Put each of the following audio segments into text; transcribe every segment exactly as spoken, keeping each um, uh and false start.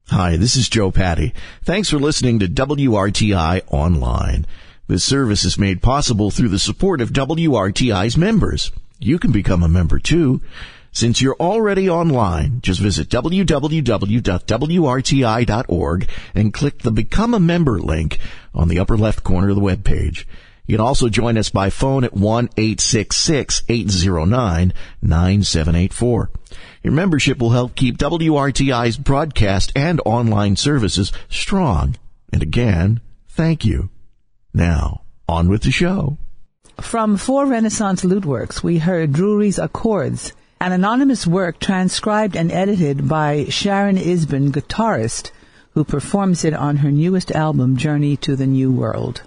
Hi, this is Joe Patty. Thanks for listening to W R T I Online. This service is made possible through the support of W R T I's members. You can become a member too. Since you're already online, just visit w w w dot w r t i dot org and click the Become a Member link on the upper left corner of the webpage. You can also join us by phone at one eight six six, eight zero nine, nine seven eight four. Your membership will help keep W R T I's broadcast and online services strong. And again, thank you. Now, on with the show. From Four Renaissance Lutworks, we heard Drury's Accords, an anonymous work transcribed and edited by Sharon Isbin, guitarist, who performs it on her newest album, Journey to the New World.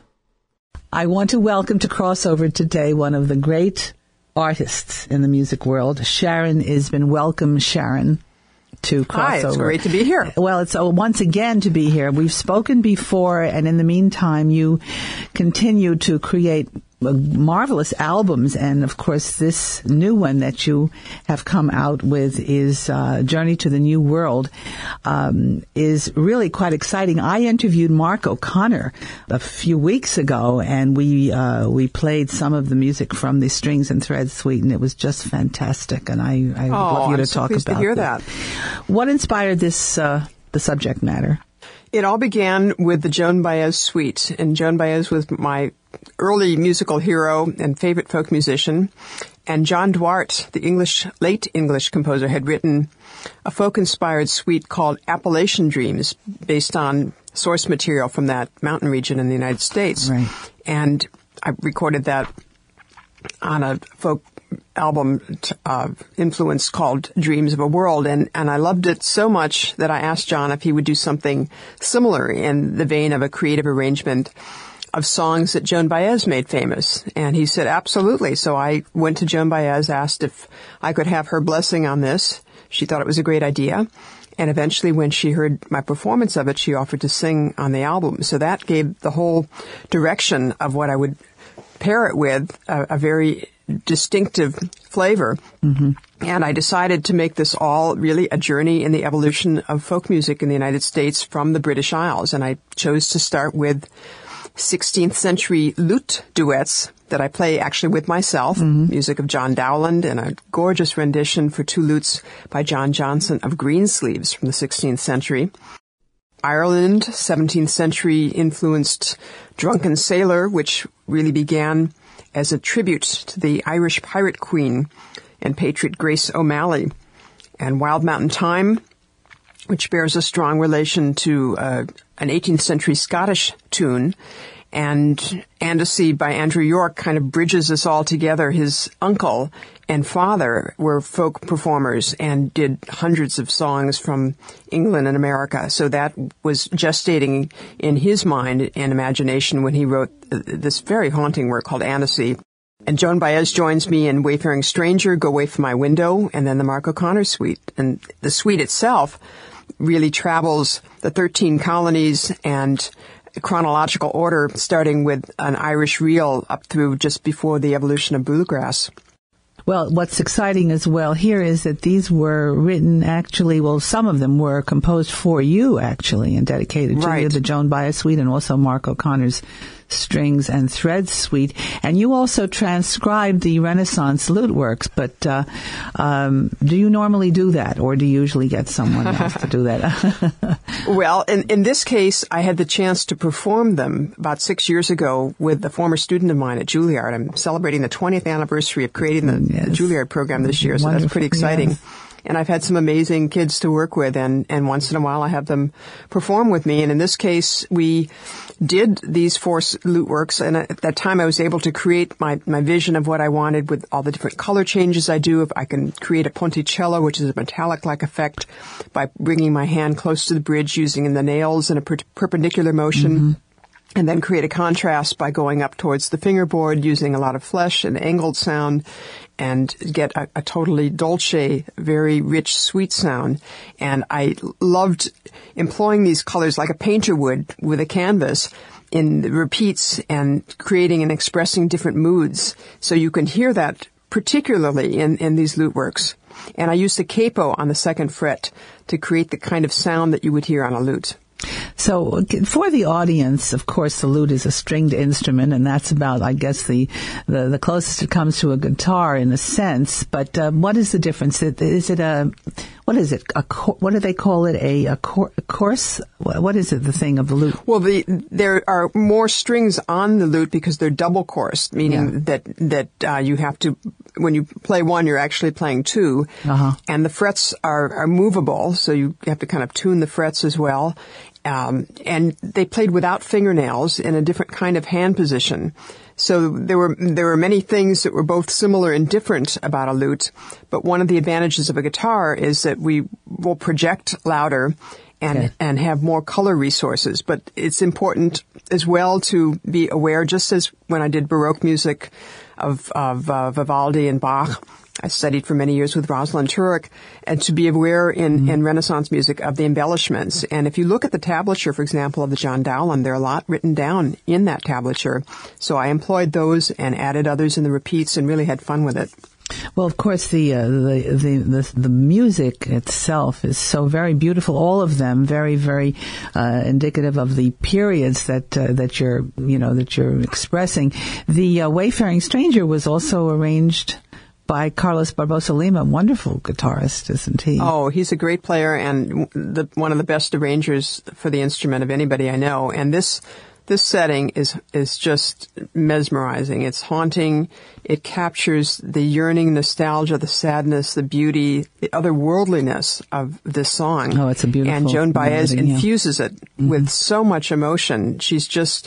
I want to welcome to Crossover today one of the great artists in the music world, Sharon Isbin. Welcome, Sharon, to Crossover. Hi, it's great to be here. Well, it's uh, once again to be here. We've spoken before, and in the meantime, you continue to create marvelous albums, and of course this new one that you have come out with is uh, Journey to the New World, um, is really quite exciting. I interviewed Mark O'Connor a few weeks ago, and we uh, we played some of the music from the Strings and Threads Suite, and it was just fantastic, and I, I would oh, love you to I'm so talk pleased about to hear that. that. What inspired this uh, the subject matter? It all began with the Joan Baez Suite, and Joan Baez was my early musical hero and favorite folk musician. And John Duarte, the English, late English composer, had written a folk-inspired suite called Appalachian Dreams, based on source material from that mountain region in the United States. Right. And I recorded that on a folk album uh, influence called Dreams of a World, and, and I loved it so much that I asked John if he would do something similar in the vein of a creative arrangement of songs that Joan Baez made famous. And he said, absolutely. So I went to Joan Baez, asked if I could have her blessing on this. She thought it was a great idea. And eventually when she heard my performance of it, she offered to sing on the album. So that gave the whole direction of what I would pair it with, a, a very distinctive flavor. Mm-hmm. And I decided to make this all really a journey in the evolution of folk music in the United States from the British Isles. And I chose to start with sixteenth century lute duets that I play actually with myself, mm-hmm. music of John Dowland, and a gorgeous rendition for two lutes by John Johnson of Greensleeves from the sixteenth century. Ireland, seventeenth century influenced Drunken Sailor, which really began as a tribute to the Irish pirate queen and patriot Grace O'Malley. And Wild Mountain Thyme, which bears a strong relation to uh, an eighteenth century Scottish tune. And Andecy by Andrew York kind of bridges us all together. His uncle and father were folk performers and did hundreds of songs from England and America. So that was gestating in his mind and imagination when he wrote this very haunting work called Andecy. And Joan Baez joins me in Wayfaring Stranger, Go Away From My Window, and then the Mark O'Connor Suite. And the suite itself really travels the thirteen colonies and chronological order, starting with an Irish reel up through just before the evolution of bluegrass. Well, what's exciting as well here is that these were written actually, well, some of them were composed for you, actually, and dedicated to right. you, the Joan Baez Suite, and also Mark O'Connor's Strings and Threads Suite. And you also transcribed the Renaissance lute works, but uh, um, do you normally do that, or do you usually get someone else to do that? Well, in, in this case, I had the chance to perform them about six years ago with a former student of mine at Juilliard. I'm celebrating the twentieth anniversary of creating the, yes. the Juilliard program this year, so Wonderful. That's pretty exciting. Yes. And I've had some amazing kids to work with, and, and once in a while I have them perform with me. And in this case, we did these four lute works, and at that time I was able to create my, my vision of what I wanted with all the different color changes I do. If I can create a ponticello, which is a metallic-like effect, by bringing my hand close to the bridge using the nails in a per- perpendicular motion. Mm-hmm. And then create a contrast by going up towards the fingerboard using a lot of flesh and angled sound, and get a, a totally dolce, very rich, sweet sound. And I loved employing these colors like a painter would with a canvas in the repeats and creating and expressing different moods. So you can hear that particularly in, in these lute works. And I used a capo on the second fret to create the kind of sound that you would hear on a lute. So for the audience, of course, the lute is a stringed instrument, and that's about, I guess, the the, the closest it comes to a guitar in a sense. But uh, what is the difference? Is it a, what is it? A, what do they call it? A, a, cor- a course? What is it, the thing of the lute? Well, the, there are more strings on the lute because they're double coursed, meaning yeah. that, that uh, you have to, when you play one, you're actually playing two. Uh-huh. And the frets are, are movable, so you have to kind of tune the frets as well. Um, and they played without fingernails in a different kind of hand position. So there were there were many things that were both similar and different about a lute. But one of the advantages of a guitar is that we will project louder and okay. and have more color resources. But it's important as well to be aware, just as when I did Baroque music of of uh, Vivaldi and Bach. I studied for many years with Rosalind Turek, and to be aware in, mm. in Renaissance music of the embellishments. And if you look at the tablature, for example, of the John Dowland, there are a lot written down in that tablature. So I employed those and added others in the repeats and really had fun with it. Well, of course, the, uh, the, the, the, the music itself is so very beautiful. All of them very, very, uh, indicative of the periods that, uh, that you're, you know, that you're expressing. The, uh, Wayfaring Stranger was also arranged by Carlos Barbosa Lima, wonderful guitarist, isn't he? Oh, he's a great player and the, one of the best arrangers for the instrument of anybody I know. And this, this setting is, is just mesmerizing. It's haunting. It captures the yearning, nostalgia, the sadness, the beauty, the otherworldliness of this song. Oh, it's a beautiful And Joan Baez melody, infuses yeah. it mm-hmm. with so much emotion. She's just,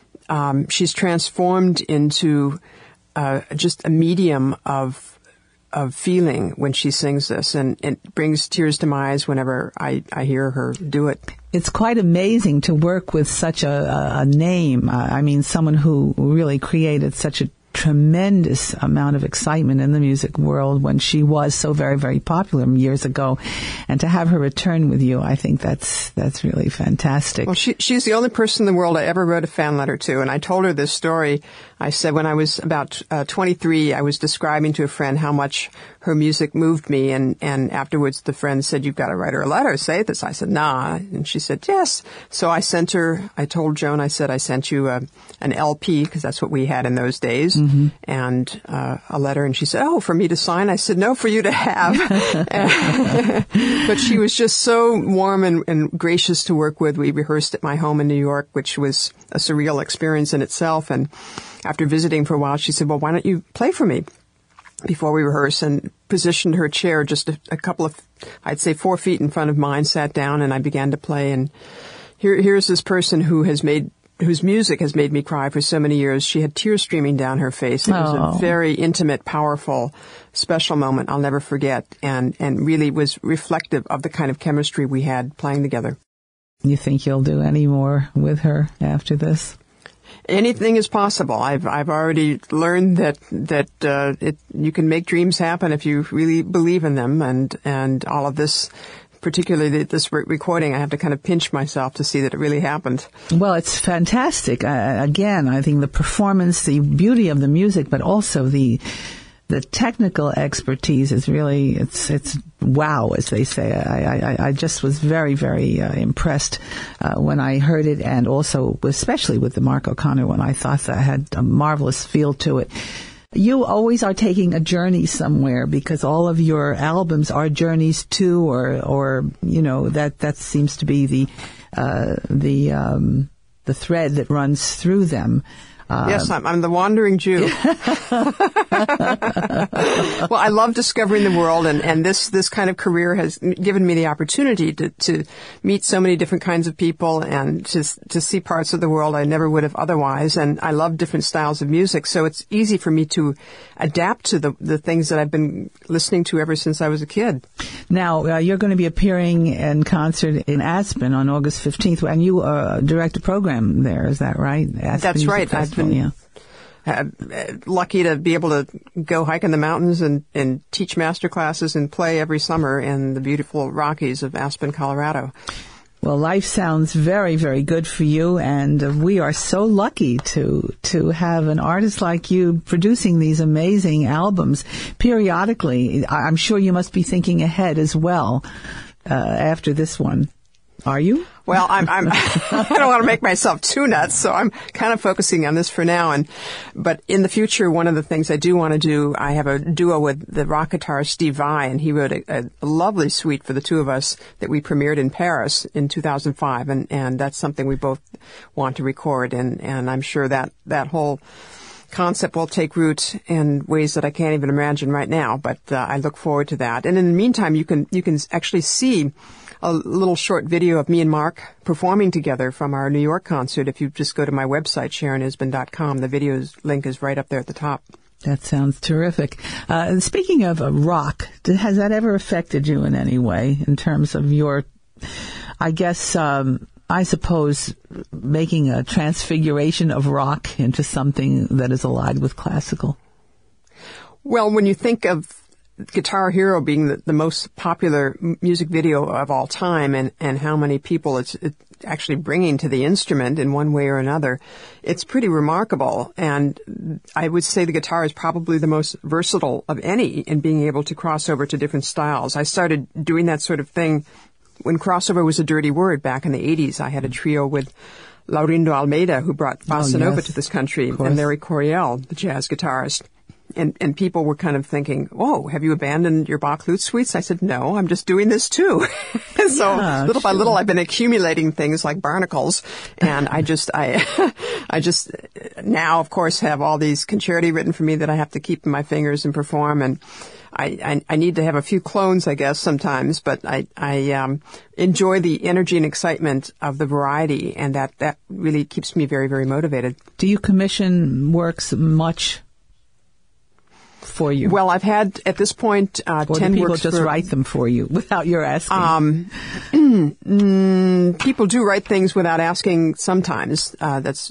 um, she's transformed into Uh, just a medium of of feeling when she sings this, and it brings tears to my eyes whenever I, I hear her do it. It's quite amazing to work with such a, a name. Uh, I mean, someone who really created such a tremendous amount of excitement in the music world when she was so very, very popular years ago. And to have her return with you, I think that's that's really fantastic. Well, she, she's the only person in the world I ever wrote a fan letter to. And I told her this story. I said when I was about uh, twenty-three, I was describing to a friend how much her music moved me. And, and afterwards, the friend said, you've got to write her a letter, say this. I said, nah. And she said, yes. So I sent her, I told Joan, I said, I sent you a, an L P, because that's what we had in those days. Mm-hmm. And uh, a letter, and she said, oh, for me to sign? I said, no, for you to have. But she was just so warm and, and gracious to work with. We rehearsed at my home in New York, which was a surreal experience in itself. And after visiting for a while, she said, well, why don't you play for me before we rehearse? And positioned her chair just a, a couple of, I'd say four feet in front of mine, sat down, and I began to play. And here, here's this person who has made whose music has made me cry for so many years. She had tears streaming down her face. It was oh. a very intimate, powerful, special moment I'll never forget, and, and really was reflective of the kind of chemistry we had playing together. You think you'll do any more with her after this? Anything is possible. I've I've already learned that that uh, it, you can make dreams happen if you really believe in them, and and all of this. Particularly this recording, I have to kind of pinch myself to see that it really happened. Well, it's fantastic. Uh, again, I think the performance, the beauty of the music, but also the the technical expertise is really, it's it's wow, as they say. I, I, I just was very, very uh, impressed uh, when I heard it, and also especially with the Mark O'Connor one. I thought that had a marvelous feel to it. You always are taking a journey somewhere, because all of your albums are journeys too, or, or, you know, that, that seems to be the, uh, the, um, the thread that runs through them. Uh, yes, I'm, I'm the wandering Jew. Well, I love discovering the world, and, and this, this kind of career has given me the opportunity to, to meet so many different kinds of people and to, to see parts of the world I never would have otherwise. And I love different styles of music, so it's easy for me to adapt to the, the things that I've been listening to ever since I was a kid. Now, uh, you're going to be appearing in concert in Aspen on August fifteenth, and you uh, direct a program there, is that right? Aspen That's Music right. Festival, I've been yeah. Uh, lucky to be able to go hike in the mountains and, and teach master classes and play every summer in the beautiful Rockies of Aspen, Colorado. Well, life sounds very, very good for you, and uh, we are so lucky to to have an artist like you producing these amazing albums periodically. I- I'm sure you must be thinking ahead as well uh, after this one. Are you? Well, I'm, I'm, I don't want to make myself too nuts, so I'm kind of focusing on this for now. And, but in the future, one of the things I do want to do, I have a duo with the rock guitarist Steve Vai, and he wrote a, a lovely suite for the two of us that we premiered in Paris in two thousand five. And, and that's something we both want to record. And, and I'm sure that, that whole concept will take root in ways that I can't even imagine right now. But, uh, I look forward to that. And in the meantime, you can, you can actually see a little short video of me and Mark performing together from our New York concert. If you just go to my website, Sharon Isbin dot com, the video's link is right up there at the top. That sounds terrific. Uh, speaking of uh, rock, has that ever affected you in any way in terms of your, I guess, um, I suppose, making a transfiguration of rock into something that is allied with classical? Well, when you think of Guitar Hero being the, the most popular music video of all time, and, and how many people it's, it's actually bringing to the instrument in one way or another, it's pretty remarkable. And I would say the guitar is probably the most versatile of any in being able to cross over to different styles. I started doing that sort of thing when crossover was a dirty word back in the eighties. I had a trio with Laurindo Almeida, who brought bossa oh, nova yes. to this country, and Larry Coryell, the jazz guitarist. And, and people were kind of thinking, whoa, have you abandoned your Bach flute suites? I said, no, I'm just doing this too. so yeah, little sure. by little, I've been accumulating things like barnacles. And I just, I, I just now, of course, have all these concerti written for me that I have to keep in my fingers and perform. And I, I, I need to have a few clones, I guess, sometimes, but I, I, um, enjoy the energy and excitement of the variety. And that, that really keeps me very, very motivated. Do you commission works much for you? Well, I've had at this point uh, or ten do people works just for, write them for you without your asking? Um, mm, people do write things without asking sometimes. Uh, that's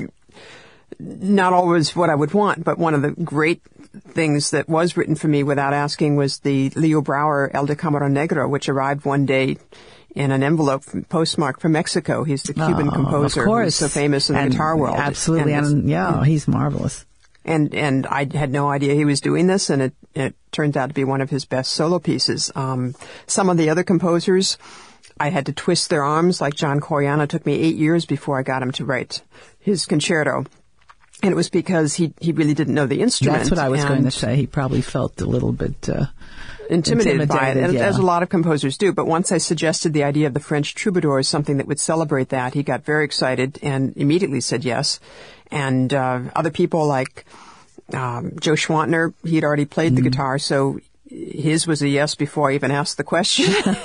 not always what I would want, but one of the great things that was written for me without asking was the Leo Brouwer El de Camarón Negro, which arrived one day in an envelope postmarked from Mexico. He's the Cuban oh, composer of course. who's so famous in the and guitar world. Absolutely. And, and yeah, he's marvelous. And, and I had no idea he was doing this, and it, it turned out to be one of his best solo pieces. Um, some of the other composers, I had to twist their arms, like John Coriano. It took me eight years before I got him to write his concerto. And it was because he, he really didn't know the instrument. That's what I was and going to say. He probably felt a little bit, uh, Intimidated, intimidated by it, and, yeah. as a lot of composers do. But once I suggested the idea of the French troubadour as something that would celebrate that, he got very excited and immediately said yes. And uh, other people like um, Joe Schwantner, he had already played the mm. guitar, so his was a yes before I even asked the question.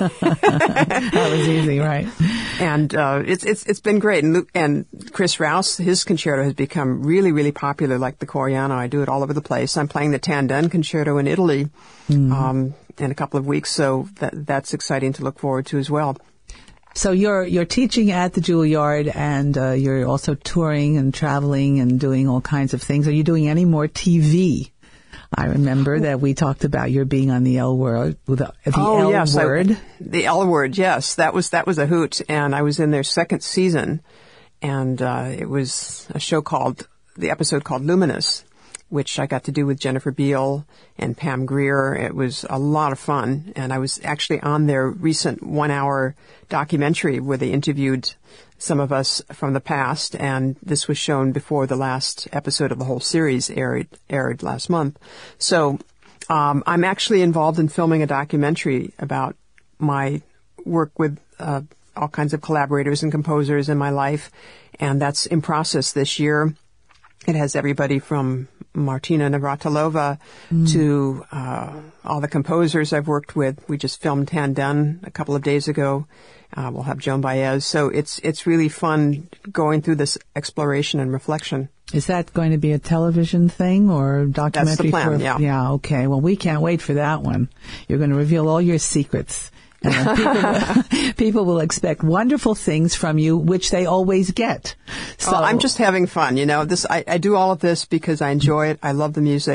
That was easy, right? And uh, it's it's it's been great. And Luke, and Chris Rouse, his concerto has become really really popular, like the Coriano. I do it all over the place. I'm playing the Tandun concerto in Italy mm. um, in a couple of weeks, so that that's exciting to look forward to as well. So you're you're teaching at the Juilliard, and uh, you're also touring and traveling and doing all kinds of things. Are you doing any more T V? I remember that we talked about your being on the L Word, the, the oh, L yes, Word. I, the L Word, yes, that was that was a hoot, and I was in their second season, and uh, it was a show called the episode called Luminous, which I got to do with Jennifer Beal and Pam Grier. It was a lot of fun, and I was actually on their recent one-hour documentary where they interviewed some of us from the past, and this was shown before the last episode of the whole series aired aired last month. So um, I'm actually involved in filming a documentary about my work with uh, all kinds of collaborators and composers in my life, and that's in process this year. It has everybody from Martina Navratilova mm. to uh, all the composers I've worked with. We just filmed Tandun a couple of days ago. Uh, we'll have Joan Baez. So it's it's really fun going through this exploration and reflection. Is that going to be a television thing or a documentary? That's the plan, for, yeah. Yeah, okay. Well, we can't wait for that one. You're going to reveal all your secrets. And people, people will expect wonderful things from you, which they always get. So well, I'm just having fun, you know. This I, I do all of this because I enjoy it. I love the music.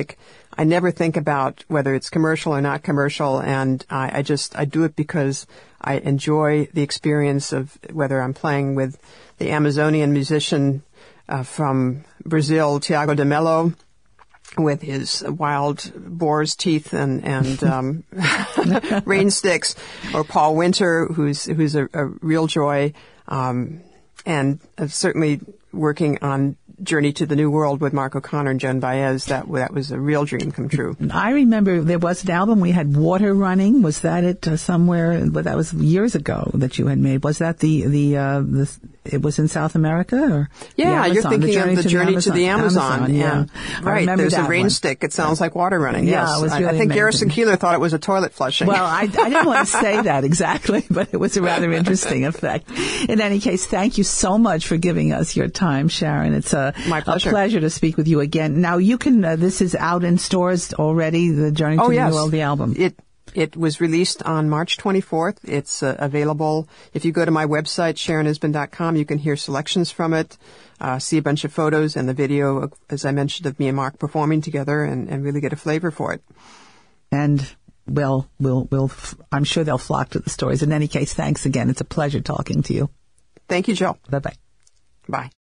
I never think about whether it's commercial or not commercial, and I, I just I do it because I enjoy the experience of whether I'm playing with the Amazonian musician uh, from Brazil, Tiago de Mello, with his wild boar's teeth and and um, rain sticks, or Paul Winter, who's who's a, a real joy, um, and uh, certainly working on Journey to the New World with Mark O'Connor and Joan Baez. That that was a real dream come true. I remember there was an album we had, Water Running. Was that it uh, somewhere? But that was years ago that you had made. Was that the the uh, the? It was in South America, or yeah, the you're thinking the of the Journey to the Amazon. Amazon yeah, and, right. There's a rain one. stick. It sounds like water running. Yeah, yes, it was really I, I think amazing. Garrison Keillor thought it was a toilet flushing. Well, I, I didn't want to say that exactly, but it was a rather interesting effect. In any case, thank you so much for giving us your time, Sharon. It's a, My pleasure. a pleasure to speak with you again. Now, you can. Uh, this is out in stores already. The Journey to oh, the yes. New World, the album. It it was released on March twenty-fourth. It's uh, available. If you go to my website, sharon isbin dot com, you can hear selections from it, uh, see a bunch of photos and the video, of, as I mentioned, of me and Mark performing together, and, and really get a flavor for it. And well, we'll, we'll, I'm sure they'll flock to the stores. In any case, thanks again. It's a pleasure talking to you. Thank you, Jill. Bye-bye. Bye.